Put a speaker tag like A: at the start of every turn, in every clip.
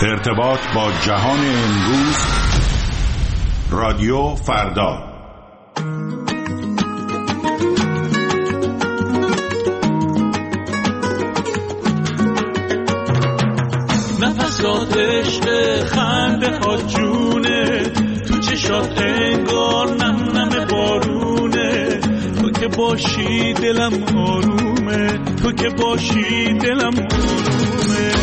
A: ارتباط با جهان امروز، رادیو فردا.
B: نفسات عشق خنده ها جونه، تو چشات انگار نم نم بارونه. تو که باشی دلم آرومه، تو که باشی دلم آرومه.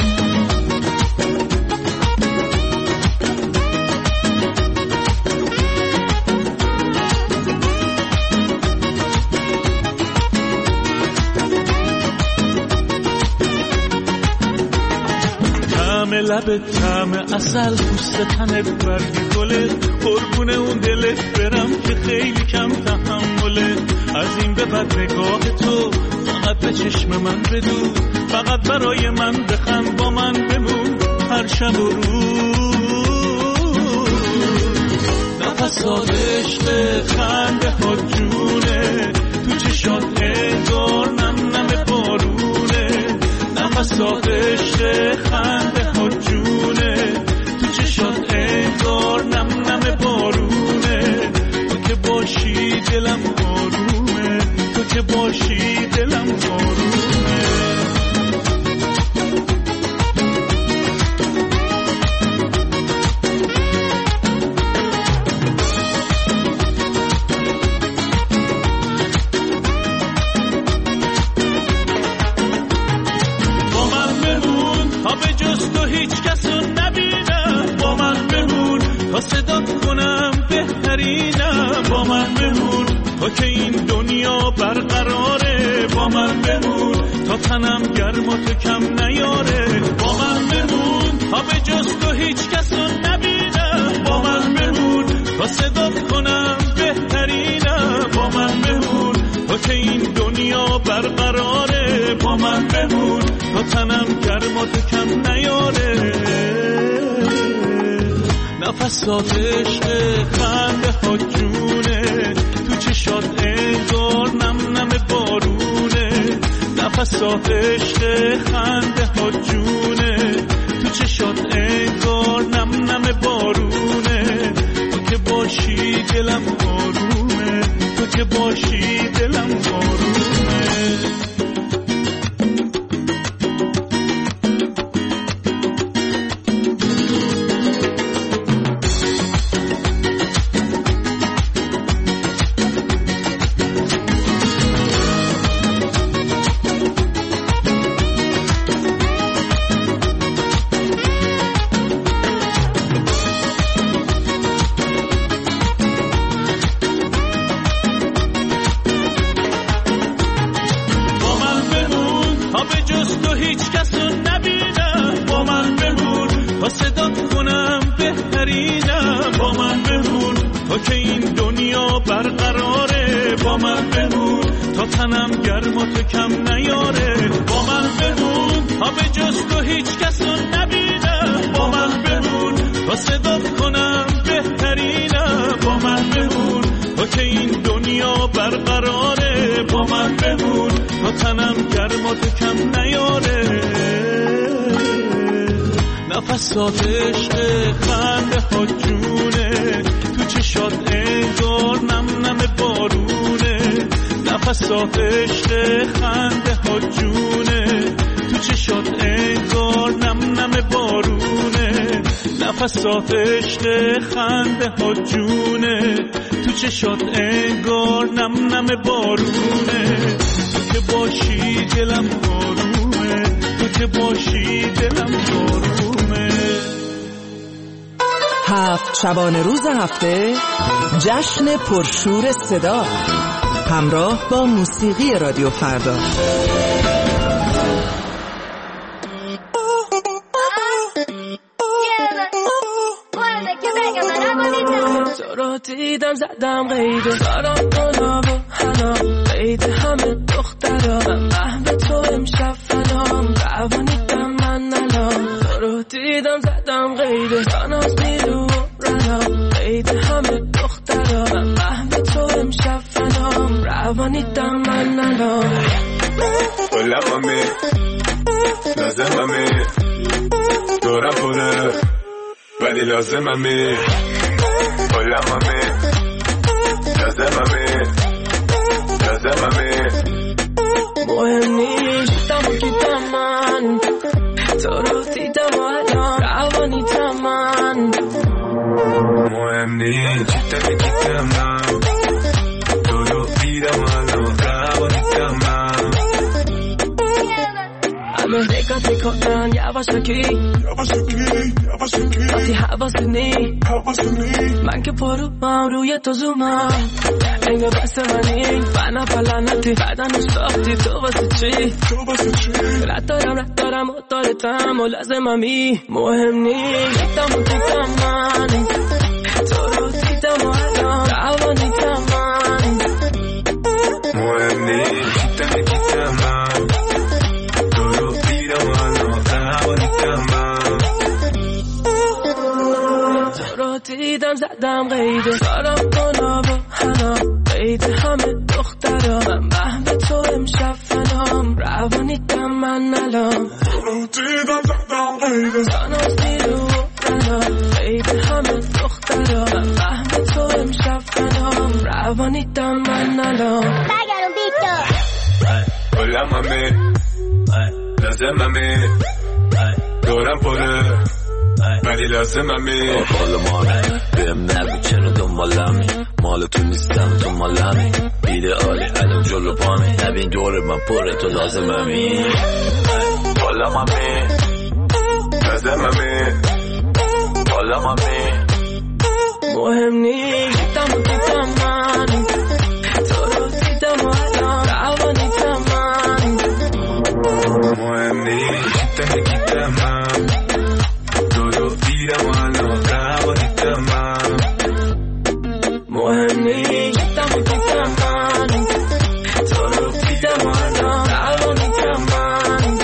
B: لبت طعم عسل، پوست تنت برگ گله، قربون اون دلت برم که خیلی کم تحمله. از این به بعد نگاه تو فقط به چشم من بدون، فقط برای من بخند، با من بمون هر شب و روز. نفسات عشق خنده ها جونه، تو چشات انگار نم نم بارونه. نفسات عشق خنده ها جونه، تو چشات انگار نم نم بارونه. تو که باشی دلم آرومه، تو که باشی دلم آرومه. صدات کنم بهترینم، با من بمون تا که این دنیا برقراره. با من بمون تا تنم گرم و تو کم نیاره. با من بمون تا به جز تو هیچ کس رو نبینم. با من بمون تا صدات کنم بهترینم. با من بمون تا که این دنیا برقراره. با من بمون تا تنم گرم و تو کم نیاره. نفسات عشق خنده ها جونه، تو چشات انگار نم نم بارونه. نفسات عشق خنده ها جونه، تو چشات انگار نم نم بارونه. تو که باشی دلم آرومه، تو که باشی دلم آرومه. تنم گرم و تو کم نیاره. با من بمون تا به جز تو هیچ کس رو نبینم. با من بمون تا صدات کنم بهترینم. با من بمون تا که این دنیا برقراره. با من بمون تا تنم گرم و تو کم نیاره. نفسات عشق خنده ها جونه، تو چشات انگار نم نم بارونه. نفسات عشق خنده ها جونه، تو چشات انگار نم نم بارونه. نفسات عشق خنده ها جونه، تو چشات انگار نم نم بارونه. تو که باشی دلم آرومه، تو که باشی دلم آرومه.
C: 7 شبانه روز هفته جشن پرشور صدا همراه با موسیقی رادیو فردا.
D: تو رو دیدم زدم قیده دارم دونا و حنا قیده همه دخترا. من محو تو امشب فنام روانیدم من نلام. تو رو دیدم زدم قیده داناز میرو و رنا قیده همه دخترا. من محو تو امشب فنام روانیدم من نلام.
E: لازمه تو دورم پره ولی لازممی کلممی لازممی
D: مهم نیست دم و گیدم من تو رو دیدم و الان روانیتم من
E: مهم نیست دم و گیدم من تو رو دیدم و الان روانیتم من
D: همه دقت میکنن یواشکی وقتی حواستونی من که پروم روی تو زومم انگار بس منی فنا پلنتی بدن ساختی تو واسه چی رد دارم و دارتم و لازممی مهم نیست دیدم و دیدم من تو رو دیدم و الان روانیتم من
E: مهم نیست دیدم و دیدم من تو رو دیدم و الان روانیتم من
D: تو رو دیدم زدم قیده دارم کنم و حنا قید همه دخترا من به تو امشب فنام روانیتم من الان
E: تو رو دیدم زدم قیده
D: سانازی رو حنا قید همه دخترا من به تو امشب فنام روانیتم من الان
F: بگرم بیکتر
E: کلممی لازممی دورم پره ولی لازممی
G: حال مانه بهم نگو چرا دنبالمی مال تو نیستم تو مالمی بیده عالی الان جلو پامی نبین دور من پره تو لازممی کلممی
E: لازممی
G: کلممی
D: مهم نیست دیدم و دیدم من تو رو دیدم و الان روانیتم من
E: مهم نیست دیدم و دیدم من تو رو دیدم و الان روانیتم من
D: مهم نیست دیدم و دیدم من تو رو دیدم و الان روانیتم من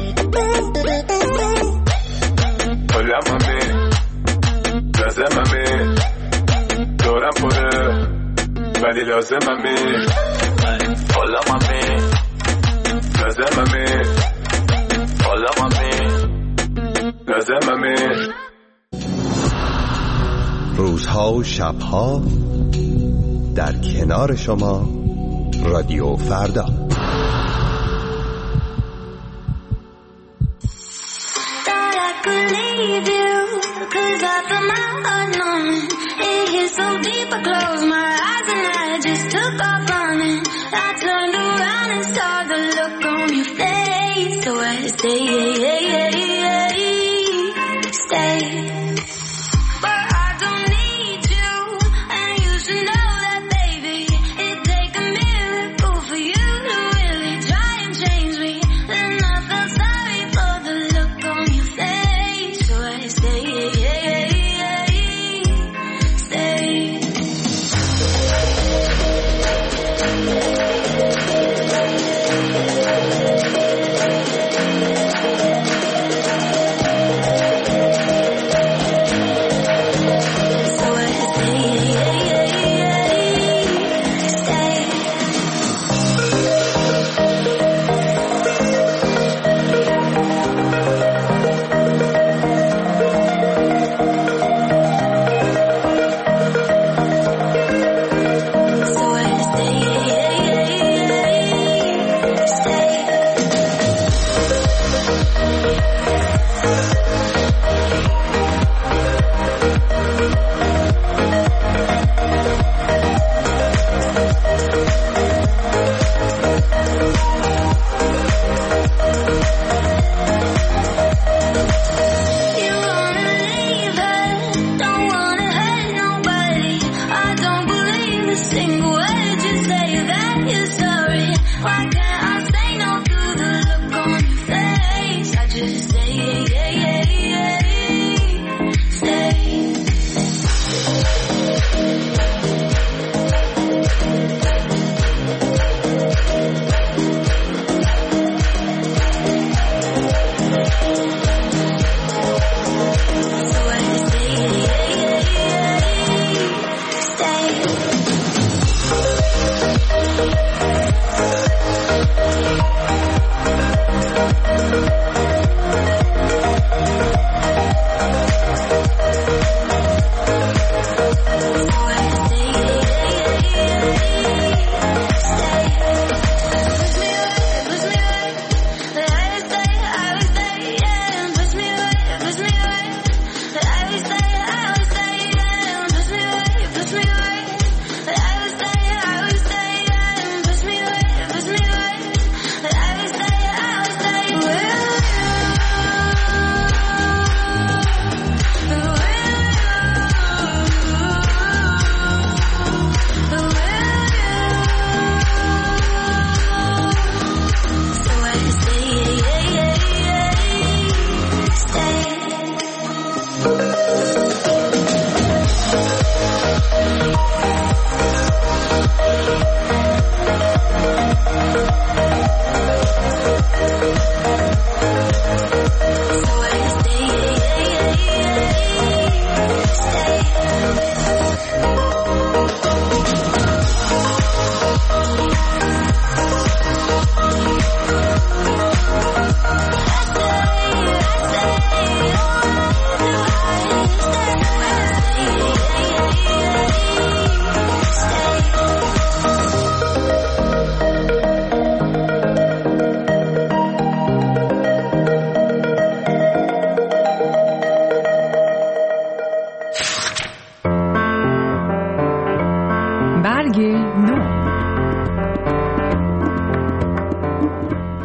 E: کلممی لازممی دورم پره ولی لازممی
G: کلممی
E: لازممی
G: کلممی
E: لازممی
H: روزها و شبها در کنار شما رادیو فردا.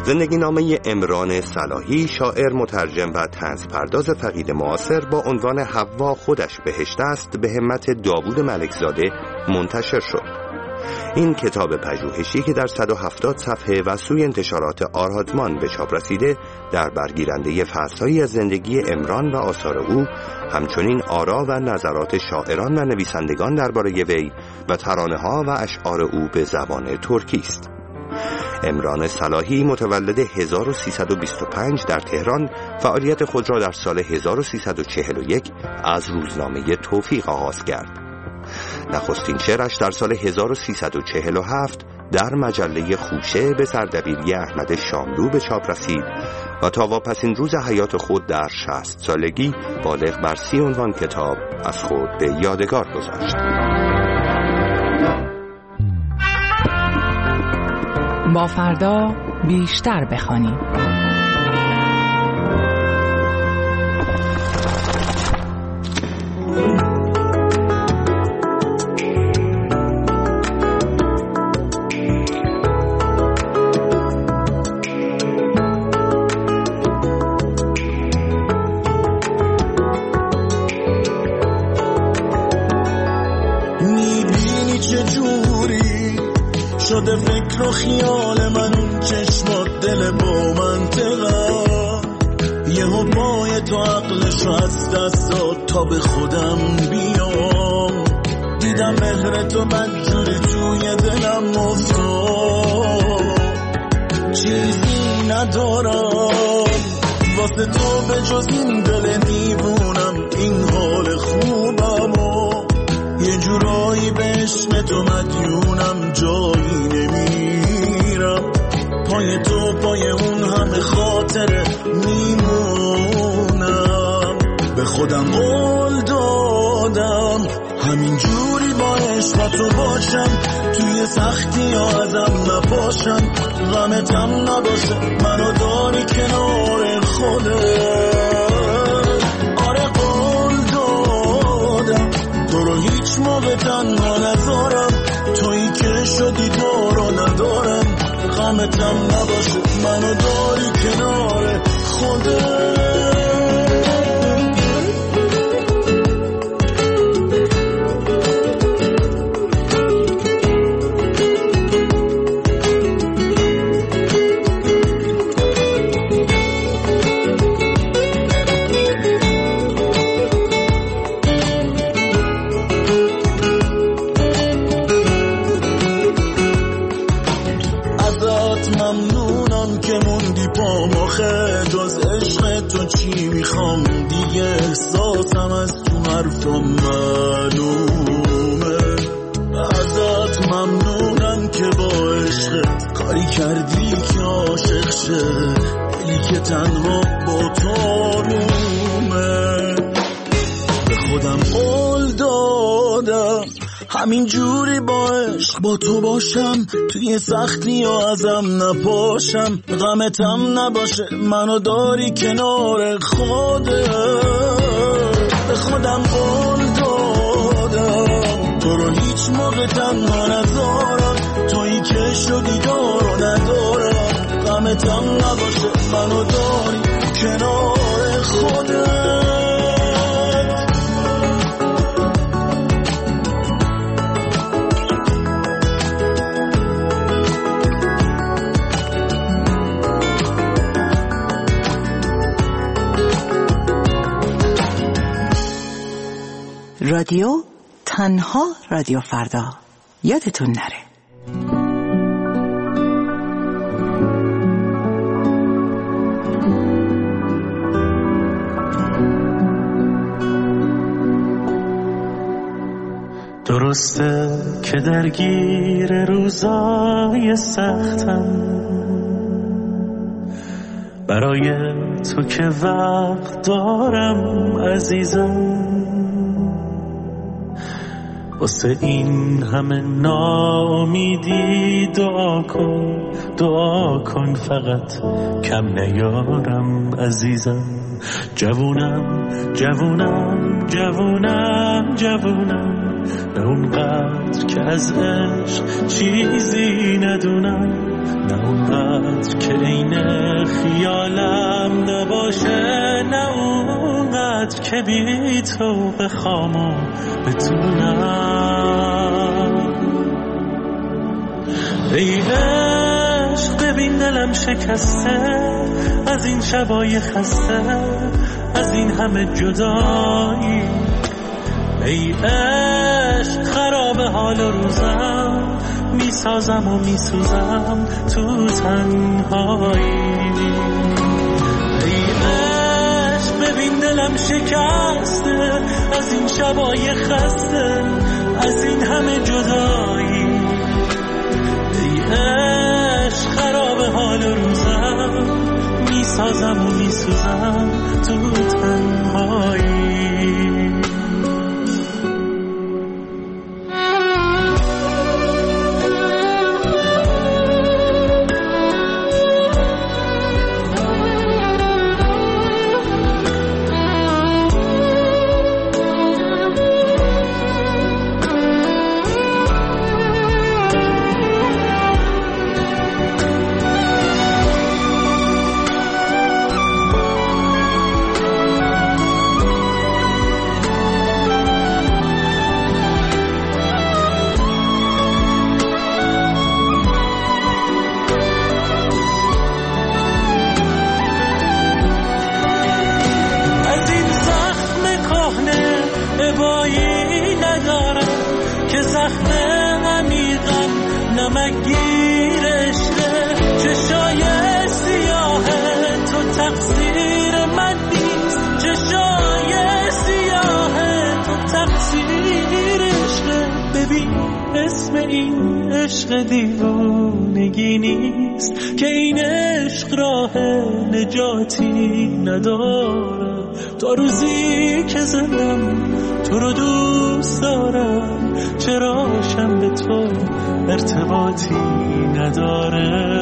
H: زندگی نامه عمران صلاحی، شاعر، مترجم و طنزپرداز فقید معاصر با عنوان حوا خودش بهشت است، به همت داوود ملکزاده منتشر شد. این کتاب پژوهشی که در 170 صفحه و سوی انتشارات آرادمان به چاپ رسیده، در برگیرنده فصل‌هایی از زندگی عمران و آثار او، همچنین آرا و نظرات شاعران و نویسندگان درباره وی و ترانه‌ها و اشعار او به زبان ترکی است. عمران صلاحی متولد 1325 در تهران، فعالیت خود را در سال 1341 از روزنامه توفیق آغاز کرد. نخستین شعرش در سال 1347 در مجله خوشه به سردبیری احمد شاملو به چاپ رسید و تا واپسین روز حیات خود در 60 سالگی بالغ بر 30 عنوان کتاب از خود به یادگار گذاشت.
F: با فردا بیشتر بخوانیم.
I: میبینی چجوری شده فکر و خیال من، چشمات دل با منطقه، یهو پای تو عقلشو از دست داد تا به خودم بیام. دیدم مهر تو بدجوری توی دلم افتاد، چیزی ندارم واسه تو به جز این دل دیوونم، این حال خوبم و یه جورایی به عشق تو مدیونم، جایی نمیرم پای تو، پای اون همه خاطره میمونم. به خودم قول دادم همین جوری با عشق تو باشم، توی سختی ها ازم نپاشم، غمتم نباشه منو داری کنار خودت. آره قول دادم تو رو هیچ موقع تنها نذارم، تویی که شدی تو رو ندارم، غمتم نباشه منو داری کنار خودت. ممنونم که موندی پام آخه، جز عشق تو چی میخوام دیگه، احساسم از تو حرفم معلومه. ازت ممنونم که با عشقت کاری کردی که عاشق شه، دلی که تنها با تو آرومه. به خودم قول دادم همین جوری با عشق با تو باشم، توی سختی ها ازم نپاشم، غمتم نباشه منو داری کنار خودت. به خودم قول دادم تو رو هیچ موقع تنها نذارم، تویی که شدی دارو ندارم، غمتم نباشه منو داری کنار خودت.
C: رادیو تنها رادیو فردا، یادتون نره.
B: درسته که درگیر روزای سختم، برای تو که وقت دارم عزیزم، واسه این همه ناامیدی دعا کن فقط کم نیارم عزیزم. جوونم نه اونقدر که از عشق چیزی ندونم، نه اونقدر که عین خیالم نباشه، نه اونقدر که بی تو بخوامو بتونم. ای عشق ببین دلم شکسته از این شبای خسته، از این همه جدایی. ای عشق خراب حال روزم، میسازم و میسوزم تو تنهایی. ای عشق ببین دلم شکسته از این شبای خسته، از این همه جدایی. ای عشق خراب حال روزم، میسازم و میسوزم تو تنهایی. اسم این عشق دیوانگی نیست که این عشق راه نجاتی نداره. تا روزی که زدم تو رو دوست دارم، چرا شم به تو ارتباطی نداره.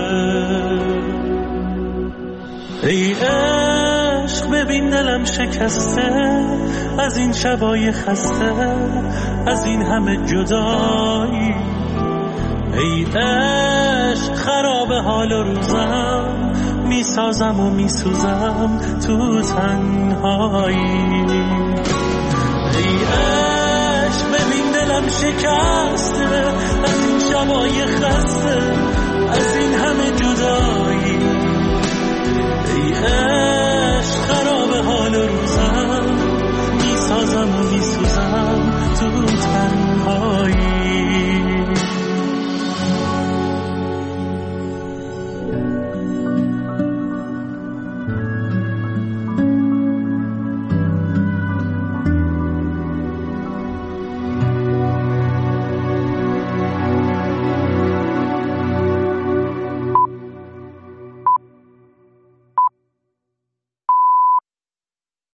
B: ای عشق ببین دلم شکسته از این شبای خسته، از این همه جدایی. ای عشق خراب حال روزم، میسازم و میسوزم تو تنهایی. ای عشق ببین دلم شکسته از این شبای خسته، از این همه جدایی. ای